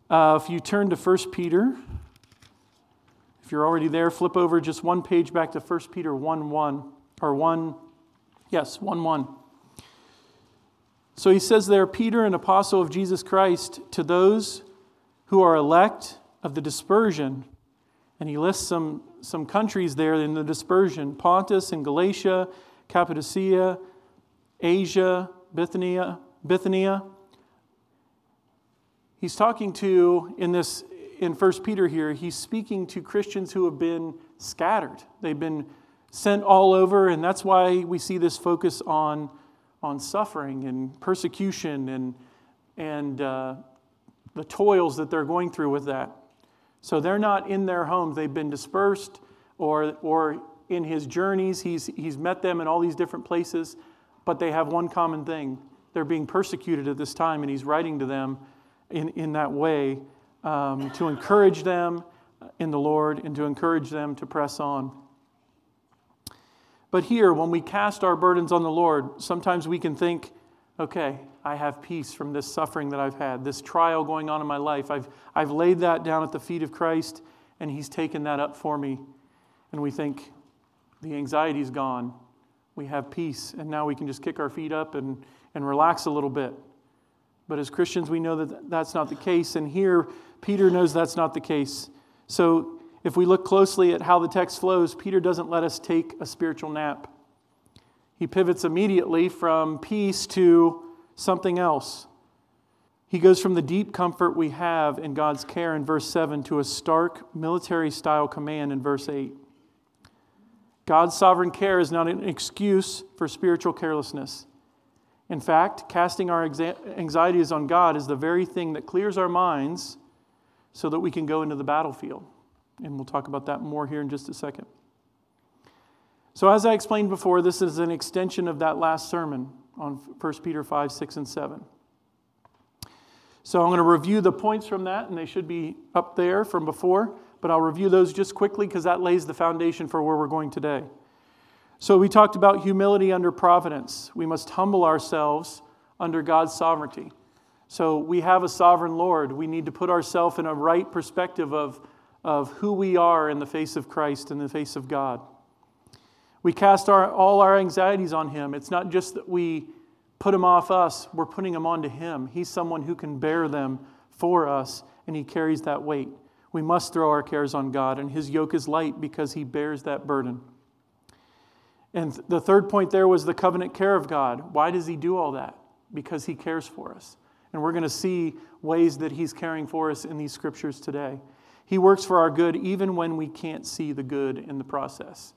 If you turn to 1 Peter, if you're already there, flip over just one page back to 1 Peter 1:1, or 1:1. So he says there, Peter, an apostle of Jesus Christ, to those who are elect of the dispersion. And he lists some countries there in the dispersion: Pontus and Galatia, Cappadocia, Asia, Bithynia. He's talking to, in 1 Peter here, he's speaking to Christians who have been scattered. They've been sent all over, and that's why we see this focus on suffering and persecution and the toils that they're going through with that. So they're not in their homes. They've been dispersed, or in his journeys, he's met them in all these different places, but they have one common thing. They're being persecuted at this time, and he's writing to them in that way to encourage them in the Lord and to encourage them to press on. But here, when we cast our burdens on the Lord, sometimes we can think, okay, I have peace from this suffering that I've had, this trial going on in my life. I've laid that down at the feet of Christ, and he's taken that up for me. And we think, the anxiety's gone. We have peace, and now we can just kick our feet up and relax a little bit. But as Christians, we know that that's not the case. And here, Peter knows that's not the case. So if we look closely at how the text flows, Peter doesn't let us take a spiritual nap. He pivots immediately from peace to something else. He goes from the deep comfort we have in God's care in verse 7 to a stark military-style command in verse 8. God's sovereign care is not an excuse for spiritual carelessness. In fact, casting our anxieties on God is the very thing that clears our minds so that we can go into the battlefield. And we'll talk about that more here in just a second. So as I explained before, this is an extension of that last sermon on 1 Peter 5, 6, and 7. So I'm going to review the points from that, and they should be up there from before, but I'll review those just quickly because that lays the foundation for where we're going today. So we talked about humility under providence. We must humble ourselves under God's sovereignty. So we have a sovereign Lord. We need to put ourselves in a right perspective of who we are in the face of Christ, in the face of God. We cast all our anxieties on Him. It's not just that we put them off us, we're putting them onto Him. He's someone who can bear them for us, and He carries that weight. We must throw our cares on God, and His yoke is light because He bears that burden. And the third point there was the covenant care of God. Why does He do all that? Because He cares for us. And we're going to see ways that He's caring for us in these scriptures today. He works for our good even when we can't see the good in the process.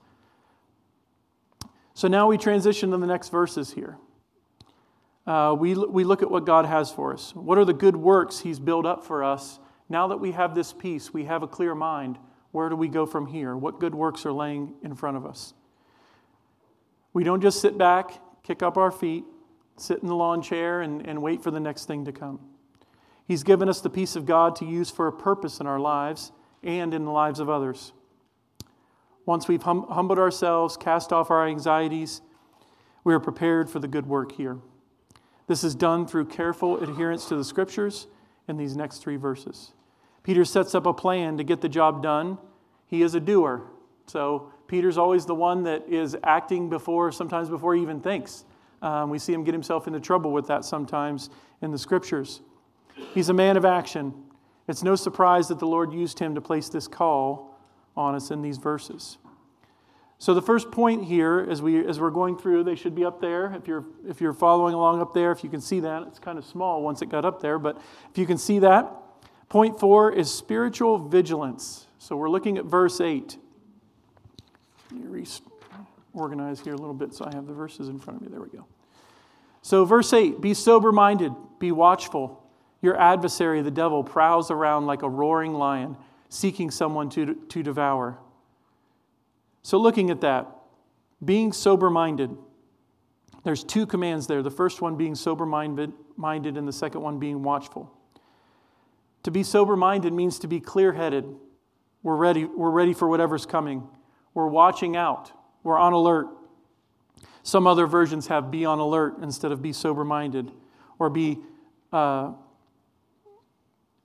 So now we transition to the next verses here. We look at what God has for us. What are the good works He's built up for us? Now that we have this peace, we have a clear mind. Where do we go from here? What good works are laying in front of us? We don't just sit back, kick up our feet, sit in the lawn chair and wait for the next thing to come. He's given us the peace of God to use for a purpose in our lives and in the lives of others. Once we've humbled ourselves, cast off our anxieties, we are prepared for the good work here. This is done through careful adherence to the Scriptures in these next 3 verses. Peter sets up a plan to get the job done. He is a doer. So Peter's always the one that is acting sometimes before he even thinks. We see him get himself into trouble with that sometimes in the Scriptures. He's a man of action. It's no surprise that the Lord used him to place this call on us in these verses. So the first point here, as we're going through, they should be up there. If you're following along up there, if you can see that, it's kind of small once it got up there, but if you can see that, point 4 is spiritual vigilance. So we're looking at verse 8. Let me reorganize here a little bit so I have the verses in front of me. There we go. So verse 8, be sober-minded, be watchful. Your adversary, the devil, prowls around like a roaring lion, seeking someone to devour. So looking at that, being sober-minded, there's 2 commands there. The first one being sober-minded and the second one being watchful. To be sober-minded means to be clear-headed. We're ready for whatever's coming. We're watching out. We're on alert. Some other versions have be on alert instead of be sober-minded, or be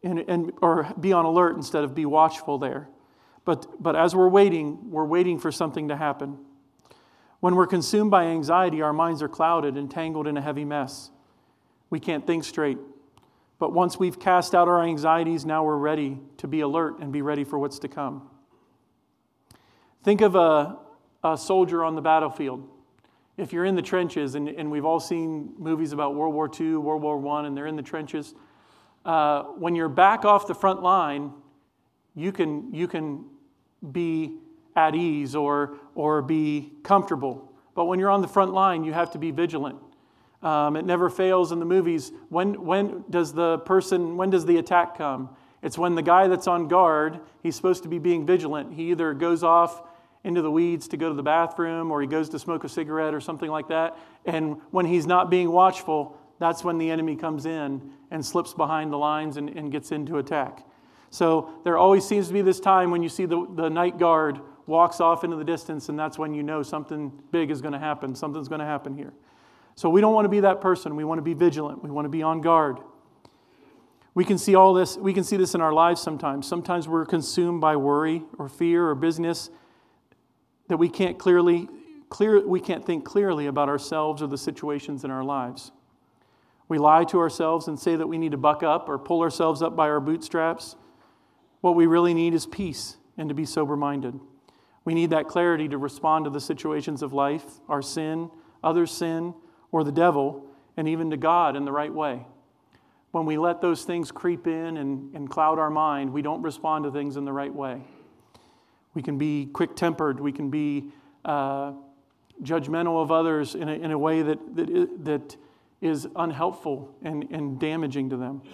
or be on alert instead of be watchful there. But as we're waiting for something to happen. When we're consumed by anxiety, our minds are clouded and tangled in a heavy mess. We can't think straight. But once we've cast out our anxieties, now we're ready to be alert and be ready for what's to come. Think of a soldier on the battlefield. If you're in the trenches, and we've all seen movies about World War II, World War I, and they're in the trenches, when you're back off the front line, you can be at ease or be comfortable. But when you're on the front line, you have to be vigilant. It never fails in the movies. When does the attack come? It's when the guy that's on guard, he's supposed to be being vigilant. He either goes off into the weeds to go to the bathroom, or he goes to smoke a cigarette or something like that. And when he's not being watchful, that's when the enemy comes in and slips behind the lines and gets into attack. So there always seems to be this time when you see the night guard walks off into the distance, and that's when you know something big is going to happen. Something's going to happen here. So we don't want to be that person. We want to be vigilant. We want to be on guard. We can see all this. We can see this in our lives sometimes. Sometimes we're consumed by worry or fear or business that we can't think clearly about ourselves or the situations in our lives. We lie to ourselves and say that we need to buck up or pull ourselves up by our bootstraps. What we really need is peace and to be sober-minded. We need that clarity to respond to the situations of life, our sin, others' sin, or the devil, and even to God in the right way. When we let those things creep in and cloud our mind, we don't respond to things in the right way. We can be quick-tempered. We can be judgmental of others in a way that is unhelpful and damaging to them.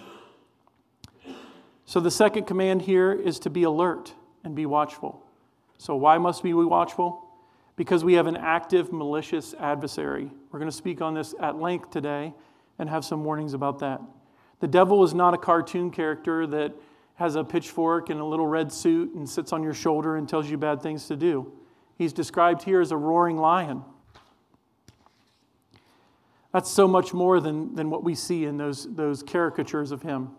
So the second command here is to be alert and be watchful. So why must we be watchful? Because we have an active, malicious adversary. We're going to speak on this at length today and have some warnings about that. The devil is not a cartoon character that has a pitchfork and a little red suit and sits on your shoulder and tells you bad things to do. He's described here as a roaring lion. That's so much more than what we see in those caricatures of him.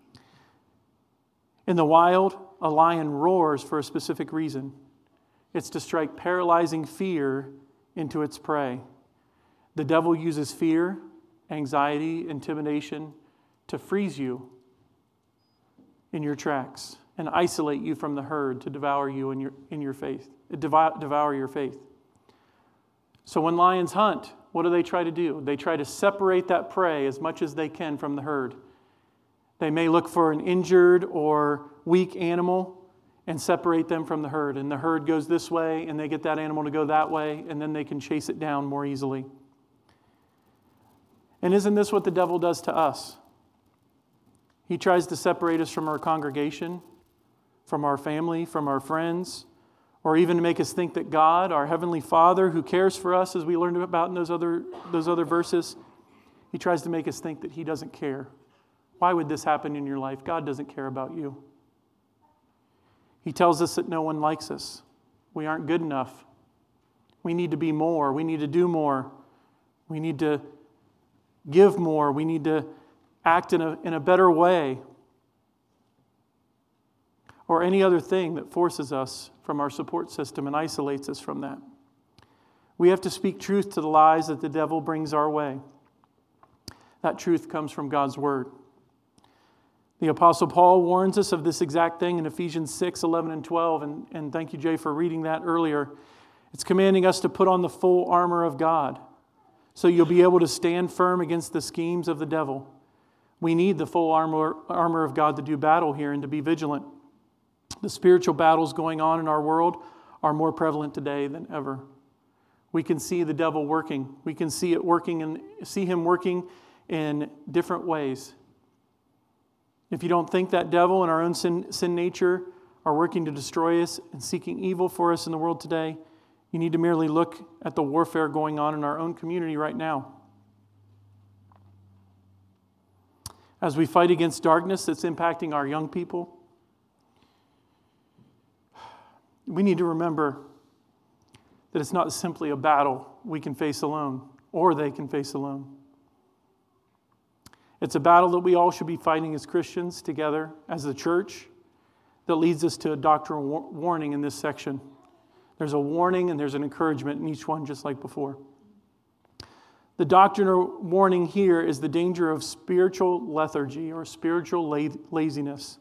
In the wild, a lion roars for a specific reason. It's to strike paralyzing fear into its prey. The devil uses fear, anxiety, intimidation to freeze you in your tracks and isolate you from the herd, to devour you in your faith, devour your faith. So when lions hunt, what do they try to do? They try to separate that prey as much as they can from the herd. They may look for an injured or weak animal and separate them from the herd. And the herd goes this way, and they get that animal to go that way, and then they can chase it down more easily. And isn't this what the devil does to us? He tries to separate us from our congregation, from our family, from our friends, or even to make us think that God, our Heavenly Father, who cares for us, as we learned about in those other verses, he tries to make us think that he doesn't care. Why would this happen in your life? God doesn't care about you. He tells us that no one likes us. We aren't good enough. We need to be more. We need to do more. We need to give more. We need to act in a better way. Or any other thing that forces us from our support system and isolates us from that. We have to speak truth to the lies that the devil brings our way. That truth comes from God's Word. The Apostle Paul warns us of this exact thing in Ephesians 6, 11, and 12. And thank you, Jay, for reading that earlier. It's commanding us to put on the full armor of God so you'll be able to stand firm against the schemes of the devil. We need the full armor of God to do battle here and to be vigilant. The spiritual battles going on in our world are more prevalent today than ever. We can see the devil working. We can see it working and see him working in different ways. If you don't think that devil and our own sin nature are working to destroy us and seeking evil for us in the world today, you need to merely look at the warfare going on in our own community right now. As we fight against darkness that's impacting our young people, we need to remember that it's not simply a battle we can face alone or they can face alone. It's a battle that we all should be fighting as Christians together, as a church, that leads us to a doctrinal warning in this section. There's a warning and there's an encouragement in each one, just like before. The doctrinal warning here is the danger of spiritual lethargy or spiritual laziness.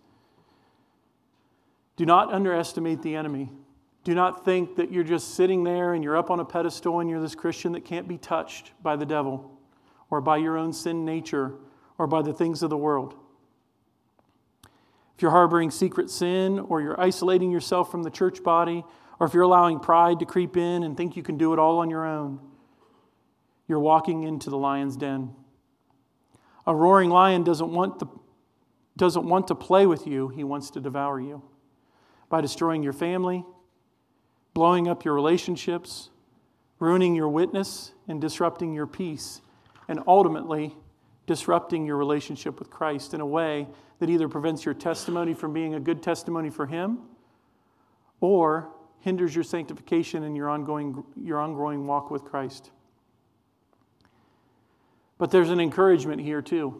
Do not underestimate the enemy. Do not think that you're just sitting there and you're up on a pedestal and you're this Christian that can't be touched by the devil or by your own sin nature or by the things of the world. If you're harboring secret sin or you're isolating yourself from the church body, or if you're allowing pride to creep in and think you can do it all on your own, you're walking into the lion's den. A roaring lion doesn't want to play with you. He wants to devour you by destroying your family, blowing up your relationships, ruining your witness, and disrupting your peace, and ultimately disrupting your relationship with Christ in a way that either prevents your testimony from being a good testimony for Him or hinders your sanctification and your ongoing walk with Christ. But there's an encouragement here too.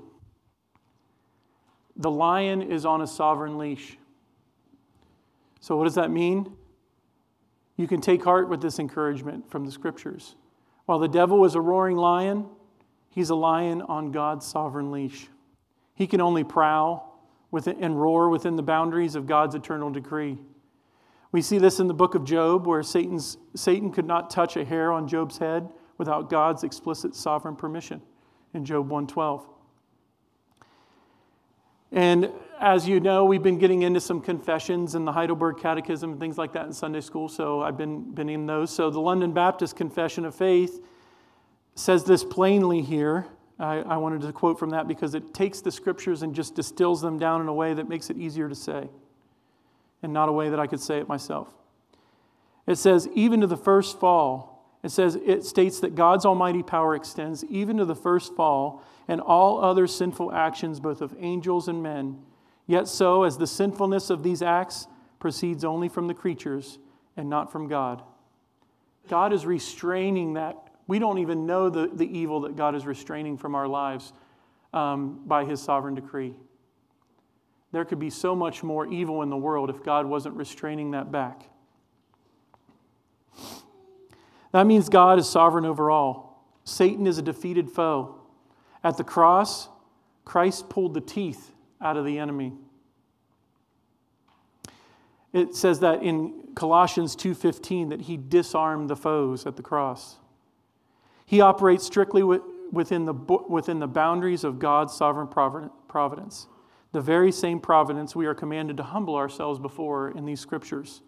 The lion is on a sovereign leash. So what does that mean? You can take heart with this encouragement from the Scriptures. While the devil is a roaring lion, he's a lion on God's sovereign leash. He can only prowl and roar within the boundaries of God's eternal decree. We see this in the book of Job, where Satan could not touch a hair on Job's head without God's explicit sovereign permission in Job 1:12. And as you know, we've been getting into some confessions in the Heidelberg Catechism and things like that in Sunday school, so I've been in those. So the London Baptist Confession of Faith says this plainly here. I wanted to quote from that because it takes the Scriptures and just distills them down in a way that makes it easier to say, and not a way that I could say it myself. It says, even to the first fall, it states that God's almighty power extends even to the first fall and all other sinful actions, both of angels and men. Yet so, as the sinfulness of these acts proceeds only from the creatures and not from God. God is restraining that. We don't even know the evil that God is restraining from our lives by His sovereign decree. There could be so much more evil in the world if God wasn't restraining that back. That means God is sovereign over all. Satan is a defeated foe. At the cross, Christ pulled the teeth out of the enemy. It says that in Colossians 2:15 that He disarmed the foes at the cross. He operates strictly within the boundaries of God's sovereign providence. The very same providence we are commanded to humble ourselves before in these Scriptures.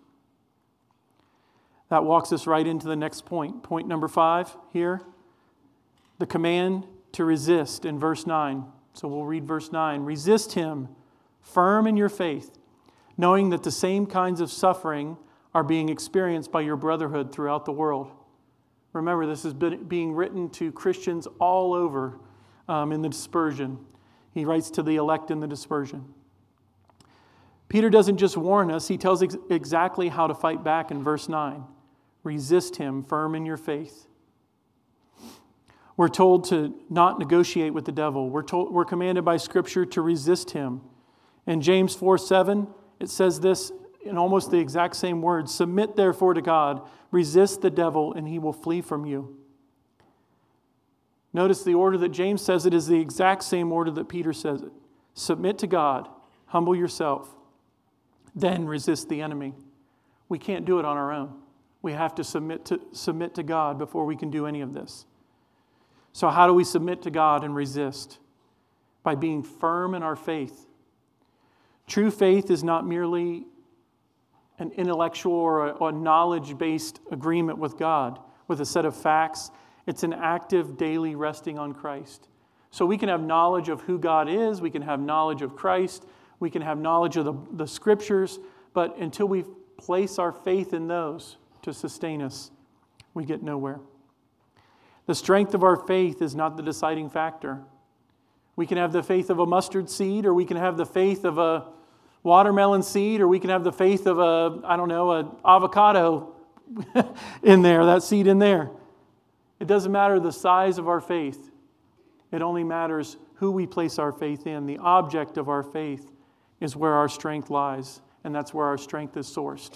That walks us right into the next point. Point number 5 here. The command to resist in verse 9. So we'll read verse 9. Resist him, firm in your faith, knowing that the same kinds of suffering are being experienced by your brotherhood throughout the world. Remember, this is being written to Christians all over in the dispersion. He writes to the elect in the dispersion. Peter doesn't just warn us, he tells exactly how to fight back in verse 9. Resist him, firm in your faith. We're told to not negotiate with the devil. We're commanded by Scripture to resist him. In James 4:7, it says this in almost the exact same words. Submit therefore to God, resist the devil, and he will flee from you. Notice the order that James says it is the exact same order that Peter says it. Submit to God, humble yourself, then resist the enemy. We can't do it on our own. We have to submit to God before we can do any of this. So how do we submit to God and resist? By being firm in our faith. True faith is not merely an intellectual or a knowledge-based agreement with God, with a set of facts. It's an active daily resting on Christ. So we can have knowledge of who God is, we can have knowledge of Christ, we can have knowledge of the Scriptures, but until we place our faith in those to sustain us, we get nowhere. The strength of our faith is not the deciding factor. We can have the faith of a mustard seed, or we can have the faith of a watermelon seed, or we can have the faith of an avocado in there, that seed in there. It doesn't matter the size of our faith. It only matters who we place our faith in. The object of our faith is where our strength lies, and that's where our strength is sourced.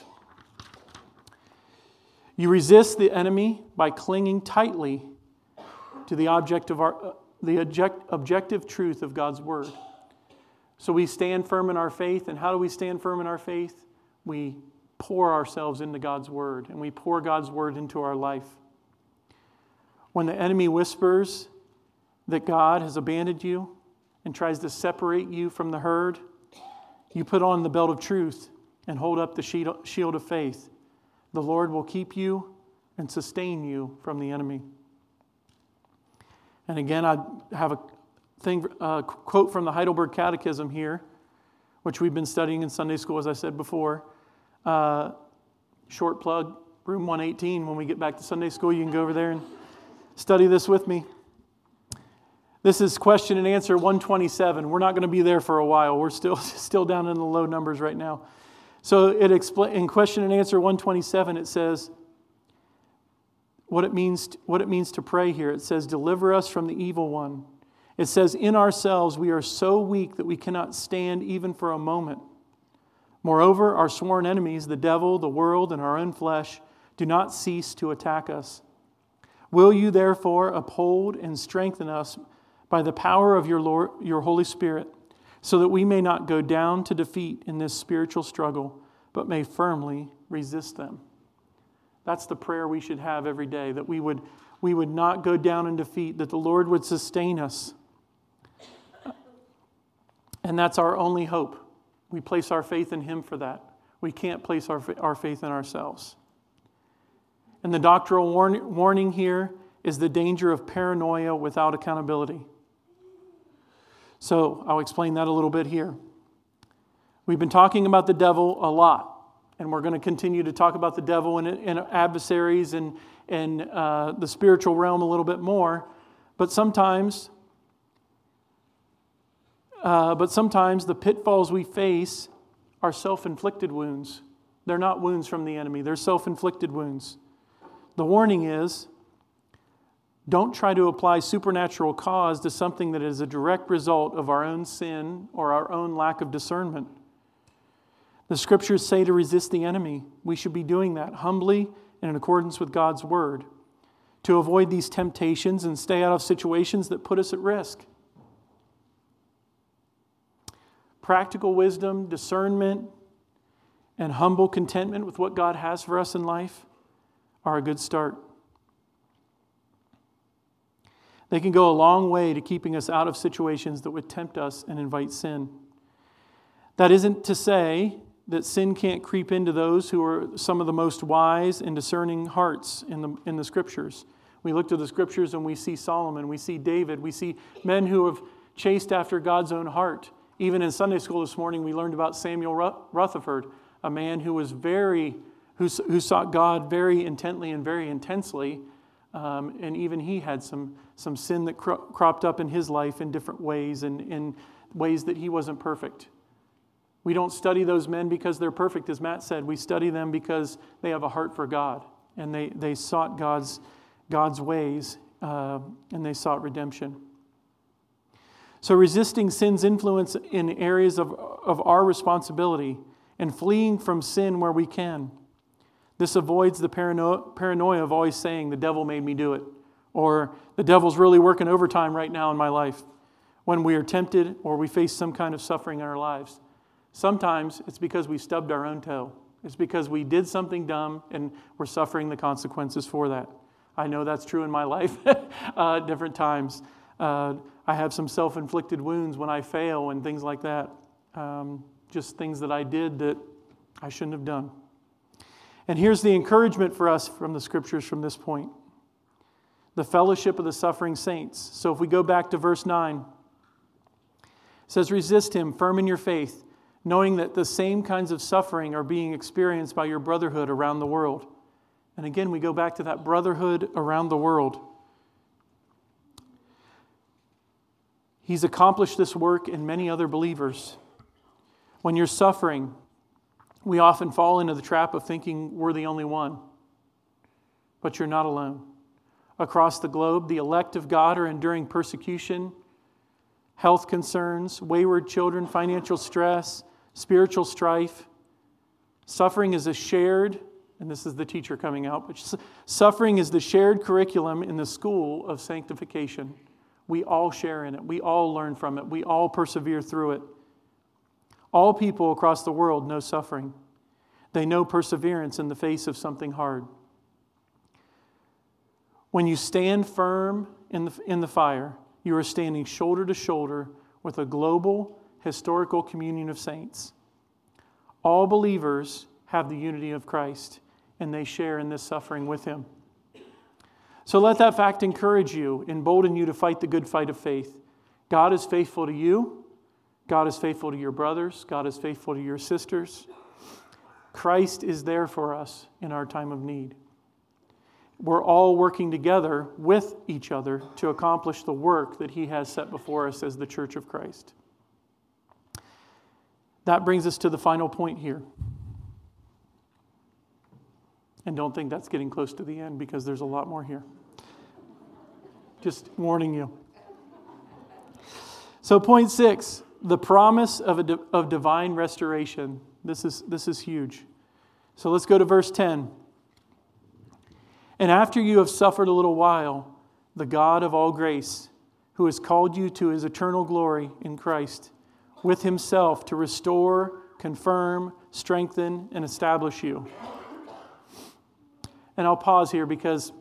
You resist the enemy by clinging tightly to the objective truth of God's Word. So we stand firm in our faith, and how do we stand firm in our faith? We pour ourselves into God's Word, and we pour God's Word into our life. When the enemy whispers that God has abandoned you and tries to separate you from the herd, you put on the belt of truth and hold up the shield of faith. The Lord will keep you and sustain you from the enemy. And again, I have a quote from the Heidelberg Catechism here, which we've been studying in Sunday school, as I said before. Short plug, room 118. When we get back to Sunday school, you can go over there and study this with me. This is question and answer 127. We're not going to be there for a while. We're still down in the low numbers right now. So in question and answer 127, it says what it means to pray here. It says, deliver us from the evil one. It says, in ourselves we are so weak that we cannot stand even for a moment. Moreover, our sworn enemies, the devil, the world, and our own flesh, do not cease to attack us. Will you therefore uphold and strengthen us by the power of your Holy Spirit, so that we may not go down to defeat in this spiritual struggle, but may firmly resist them? That's the prayer we should have every day, that we would not go down in defeat, that the Lord would sustain us. And that's our only hope. We place our faith in Him for that. We can't place our faith in ourselves. And the doctrinal warning here is the danger of paranoia without accountability. So I'll explain that a little bit here. We've been talking about the devil a lot, and we're going to continue to talk about the devil and adversaries and the spiritual realm a little bit more. But sometimes the pitfalls we face are self-inflicted wounds. They're not wounds from the enemy. They're self-inflicted wounds. The warning is, don't try to apply supernatural cause to something that is a direct result of our own sin or our own lack of discernment. The Scriptures say to resist the enemy. We should be doing that humbly and in accordance with God's Word to avoid these temptations and stay out of situations that put us at risk. Practical wisdom, discernment, and humble contentment with what God has for us in life are a good start. They can go a long way to keeping us out of situations that would tempt us and invite sin. That isn't to say that sin can't creep into those who are some of the most wise and discerning hearts in the Scriptures. We look to the Scriptures and we see Solomon, we see David, we see men who have chased after God's own heart. Even in Sunday school this morning, we learned about Samuel Rutherford, a man who was who sought God very intently and very intensely, and even he had some sin that cropped up in his life in different ways and in ways that he wasn't perfect. We don't study those men because they're perfect, as Matt said. We study them because they have a heart for God, and they sought God's ways, and they sought redemption. So resisting sin's influence in areas of our responsibility and fleeing from sin where we can. This avoids the paranoia of always saying, the devil made me do it, or the devil's really working overtime right now in my life, when we are tempted or we face some kind of suffering in our lives. Sometimes it's because we stubbed our own toe. It's because we did something dumb and we're suffering the consequences for that. I know that's true in my life at different times. I have some self-inflicted wounds when I fail and things like that. Just things that I did that I shouldn't have done. And here's the encouragement for us from the Scriptures from this point. The fellowship of the suffering saints. So if we go back to verse 9, it says, resist him, firm in your faith, knowing that the same kinds of suffering are being experienced by your brotherhood around the world. And again, we go back to that brotherhood around the world. He's accomplished this work in many other believers. When you're suffering, we often fall into the trap of thinking we're the only one. But you're not alone. Across the globe, the elect of God are enduring persecution, health concerns, wayward children, financial stress, spiritual strife. Suffering is a shared, and this is the teacher coming out, but suffering is the shared curriculum in the school of sanctification. We all share in it. We all learn from it. We all persevere through it. All people across the world know suffering. They know perseverance in the face of something hard. When you stand firm in the fire, you are standing shoulder to shoulder with a global, historical communion of saints. All believers have the unity of Christ, and they share in this suffering with Him. So let that fact encourage you, embolden you to fight the good fight of faith. God is faithful to you. God is faithful to your brothers. God is faithful to your sisters. Christ is there for us in our time of need. We're all working together with each other to accomplish the work that He has set before us as the Church of Christ. That brings us to the final point here. And don't think that's getting close to the end, because there's a lot more here. Just warning you. So point 6, the promise of divine restoration. This is huge. So let's go to verse 10. And after you have suffered a little while, the God of all grace, who has called you to His eternal glory in Christ, with Himself to restore, confirm, strengthen, and establish you. And I'll pause here because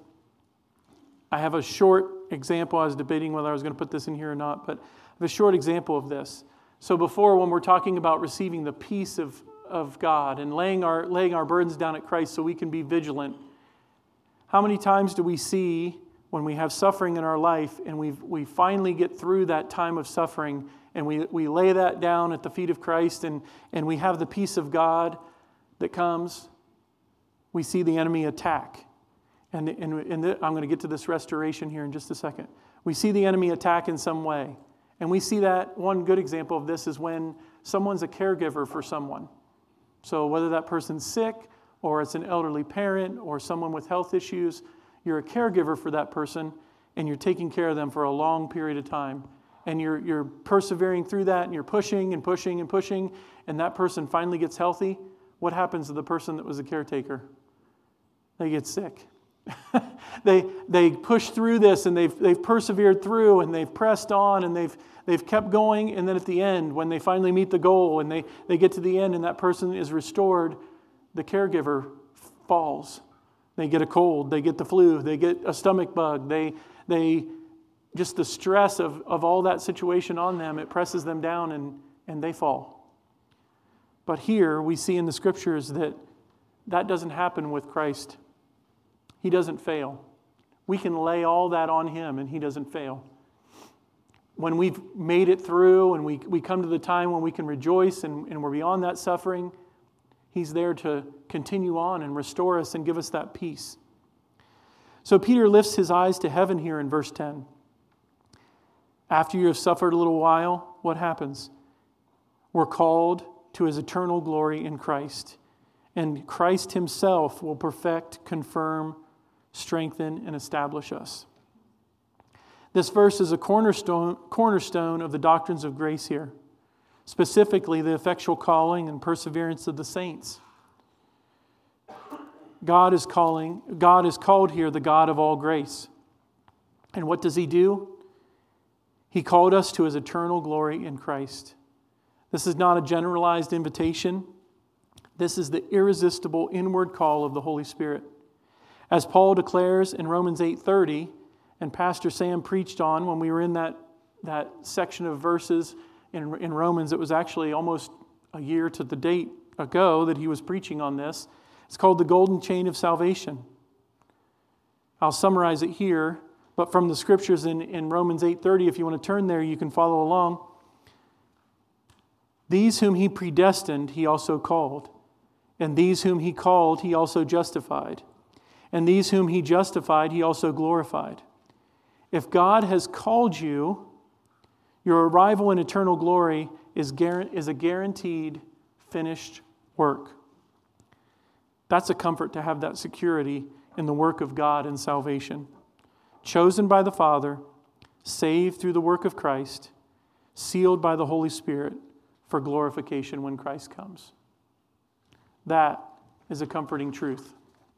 I have a short example. I was debating whether I was going to put this in here or not, but I have a short example of this. So before, when we're talking about receiving the peace of God and laying our burdens down at Christ so we can be vigilant, how many times do we see when we have suffering in our life and we finally get through that time of suffering and we lay that down at the feet of Christ and we have the peace of God that comes, we see the enemy attack. And I'm going to get to this restoration here in just a second. We see the enemy attack in some way. And we see that one good example of this is when someone's a caregiver for someone. So whether that person's sick or it's an elderly parent or someone with health issues, you're a caregiver for that person and you're taking care of them for a long period of time. And you're persevering through that and you're pushing and pushing and pushing, and that person finally gets healthy. What happens to the person that was a caretaker? They get sick. They push through this and they've persevered through and they've pressed on and they've kept going, and then at the end, when they finally meet the goal and they get to the end and that person is restored, the caregiver falls. They get a cold, they get the flu, they get a stomach bug, they just the stress of all that situation on them, it presses them down and they fall. But here we see in the Scriptures that doesn't happen with Christ. He doesn't fail. We can lay all that on Him and He doesn't fail. When we've made it through and we come to the time when we can rejoice and we're beyond that suffering, He's there to continue on and restore us and give us that peace. So Peter lifts his eyes to heaven here in verse 10. After you have suffered a little while, what happens? We're called to His eternal glory in Christ. And Christ Himself will perfect, confirm, strengthen, and establish us. This verse is a cornerstone of the doctrines of grace here, specifically the effectual calling and perseverance of the saints. God is called here the God of all grace. And what does He do? He called us to His eternal glory in Christ. This is not a generalized invitation. This is the irresistible inward call of the Holy Spirit. As Paul declares in Romans 8:30, and Pastor Sam preached on when we were in that section of verses in Romans, it was actually almost a year to the date ago that he was preaching on this. It's called the golden chain of salvation. I'll summarize it here, but from the Scriptures in Romans 8:30, if you want to turn there, you can follow along. These whom He predestined, He also called. And these whom He called, He also justified. And these whom He justified, He also glorified. If God has called you, your arrival in eternal glory is a guaranteed finished work. That's a comfort to have that security in the work of God in salvation. Chosen by the Father, saved through the work of Christ, sealed by the Holy Spirit for glorification when Christ comes. That is a comforting truth.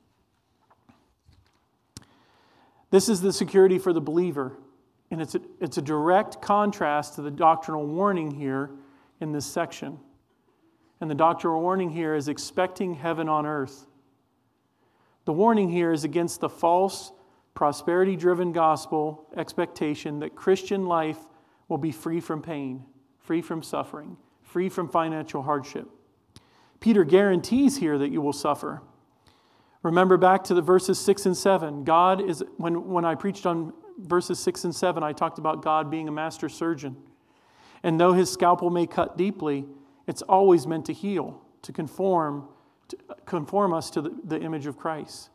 This is the security for the believer, and it's a direct contrast to the doctrinal warning here in this section. And the doctrinal warning here is expecting heaven on earth. The warning here is against the false, prosperity-driven gospel expectation that Christian life will be free from pain, free from suffering, free from financial hardship. Peter guarantees here that you will suffer. Remember back to the verses 6 and 7. God is, when I preached on verses 6 and 7, I talked about God being a master surgeon. And though his scalpel may cut deeply, it's always meant to heal, to conform us to the image of Christ.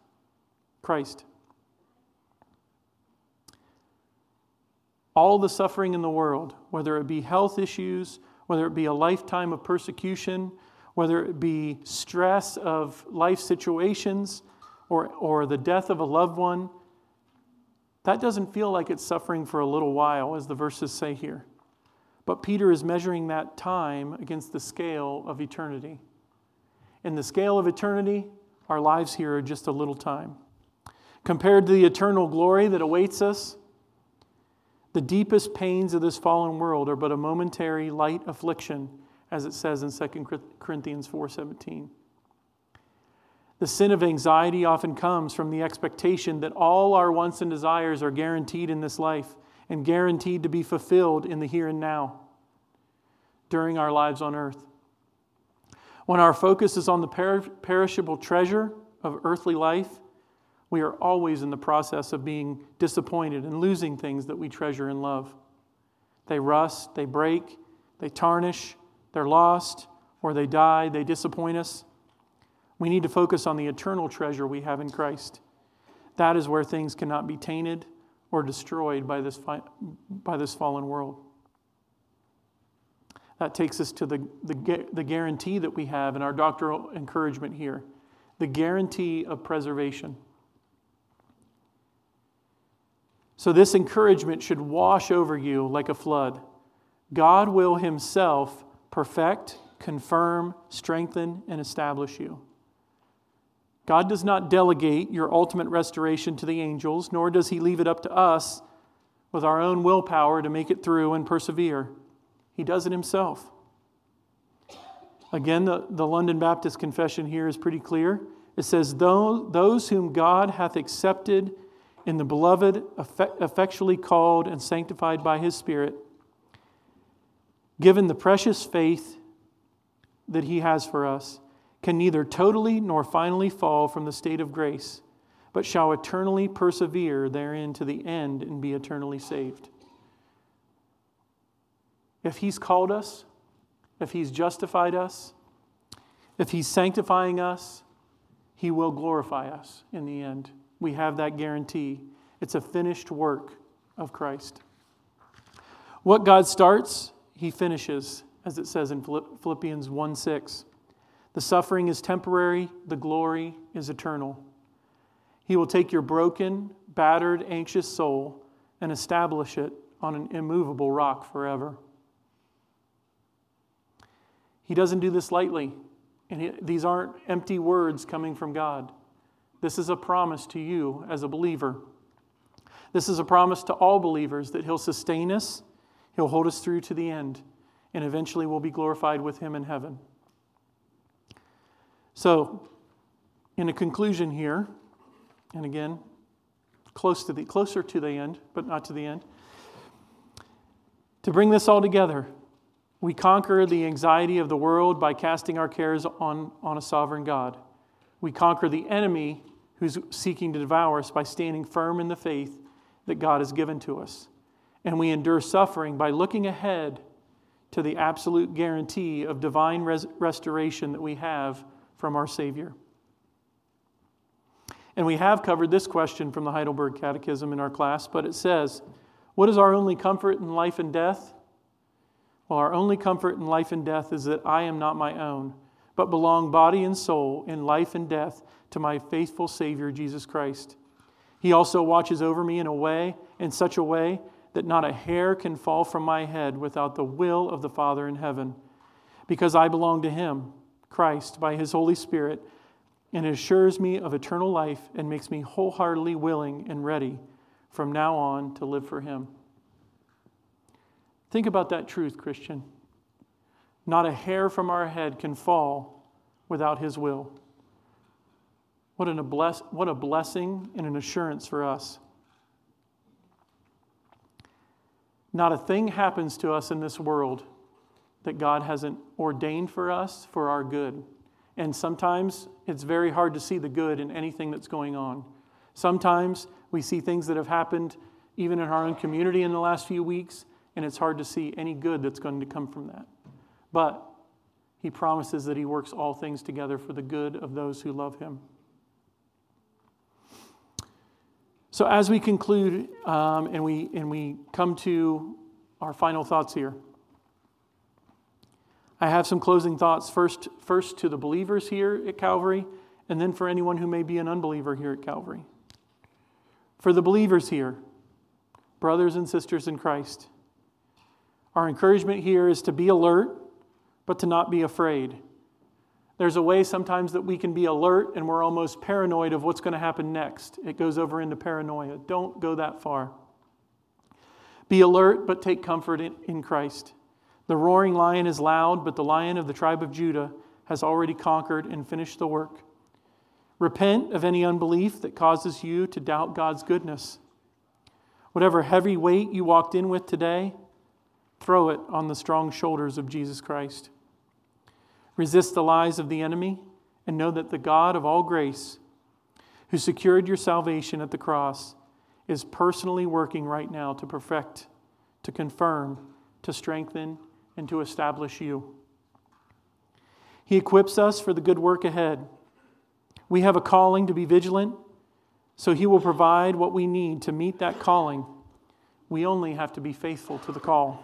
All the suffering in the world, whether it be health issues, whether it be a lifetime of persecution, whether it be stress of life situations, or the death of a loved one, that doesn't feel like it's suffering for a little while, as the verses say here. But Peter is measuring that time against the scale of eternity. In the scale of eternity, our lives here are just a little time. Compared to the eternal glory that awaits us, the deepest pains of this fallen world are but a momentary light affliction, as it says in 2 Corinthians 4:17. The sin of anxiety often comes from the expectation that all our wants and desires are guaranteed in this life and guaranteed to be fulfilled in the here and now during our lives on earth. When our focus is on the perishable treasure of earthly life, we are always in the process of being disappointed and losing things that we treasure and love. They rust, they break, they tarnish, they're lost, or they die, they disappoint us. We need to focus on the eternal treasure we have in Christ. That is where things cannot be tainted or destroyed by this fallen world. That takes us to the guarantee that we have in our doctrinal encouragement here, the guarantee of preservation. So this encouragement should wash over you like a flood. God will himself perfect, confirm, strengthen, and establish you. God does not delegate your ultimate restoration to the angels, nor does he leave it up to us with our own willpower to make it through and persevere. He does it himself. Again, the London Baptist Confession here is pretty clear. It says, those whom God hath accepted in the beloved, effectually called and sanctified by his Spirit, given the precious faith that he has for us, can neither totally nor finally fall from the state of grace, but shall eternally persevere therein to the end and be eternally saved. If he's called us, if he's justified us, if he's sanctifying us, he will glorify us in the end. We have that guarantee. It's a finished work of Christ. What God starts, he finishes, as it says in Philippians 1:6. The suffering is temporary, the glory is eternal. He will take your broken, battered, anxious soul and establish it on an immovable rock forever. He doesn't do this lightly, and these aren't empty words coming from God. This is a promise to you as a believer. This is a promise to all believers that he'll sustain us, he'll hold us through to the end, and eventually we'll be glorified with him in heaven. So, in a conclusion here, and again, closer to the end, but not to the end, to bring this all together, we conquer the anxiety of the world by casting our cares on a sovereign God. We conquer the enemy who's seeking to devour us by standing firm in the faith that God has given to us. And we endure suffering by looking ahead to the absolute guarantee of divine restoration that we have from our Savior. And we have covered this question from the Heidelberg Catechism in our class, but it says, what is our only comfort in life and death? Well, our only comfort in life and death is that I am not my own, but belong body and soul in life and death to my faithful Savior, Jesus Christ. He also watches over me in such a way that not a hair can fall from my head without the will of the Father in heaven, because I belong to him, Christ, by his Holy Spirit, and it assures me of eternal life and makes me wholeheartedly willing and ready from now on to live for him. Think about that truth, Christian. Not a hair from our head can fall without his will. What a blessing and an assurance for us. Not a thing happens to us in this world that God hasn't ordained for us for our good. And sometimes it's very hard to see the good in anything that's going on. Sometimes we see things that have happened even in our own community in the last few weeks, and it's hard to see any good that's going to come from that. But he promises that he works all things together for the good of those who love him. So as we conclude and we come to our final thoughts here, I have some closing thoughts. First to the believers here at Calvary, and then for anyone who may be an unbeliever here at Calvary. For the believers here, brothers and sisters in Christ, our encouragement here is to be alert, but to not be afraid. There's a way sometimes that we can be alert and we're almost paranoid of what's going to happen next. It goes over into paranoia. Don't go that far. Be alert, but take comfort in Christ. The roaring lion is loud, but the Lion of the tribe of Judah has already conquered and finished the work. Repent of any unbelief that causes you to doubt God's goodness. Whatever heavy weight you walked in with today, throw it on the strong shoulders of Jesus Christ. Resist the lies of the enemy and know that the God of all grace, who secured your salvation at the cross, is personally working right now to perfect, to confirm, to strengthen, and to establish you. He equips us for the good work ahead. We have a calling to be vigilant, so he will provide what we need to meet that calling. We only have to be faithful to the call.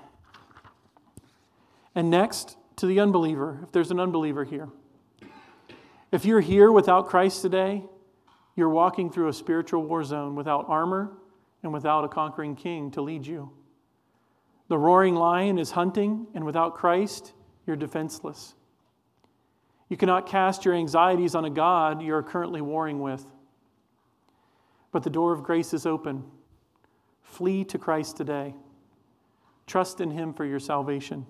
And next, to the unbeliever, if there's an unbeliever here. If you're here without Christ today, you're walking through a spiritual war zone without armor and without a conquering king to lead you. The roaring lion is hunting, and without Christ, you're defenseless. You cannot cast your anxieties on a God you are currently warring with. But the door of grace is open. Flee to Christ today. Trust in him for your salvation.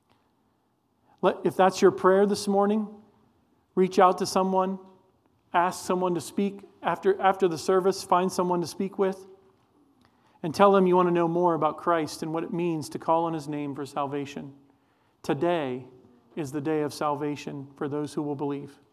If that's your prayer this morning, reach out to someone, ask someone to speak after the service, find someone to speak with, and tell them you want to know more about Christ and what it means to call on his name for salvation. Today is the day of salvation for those who will believe.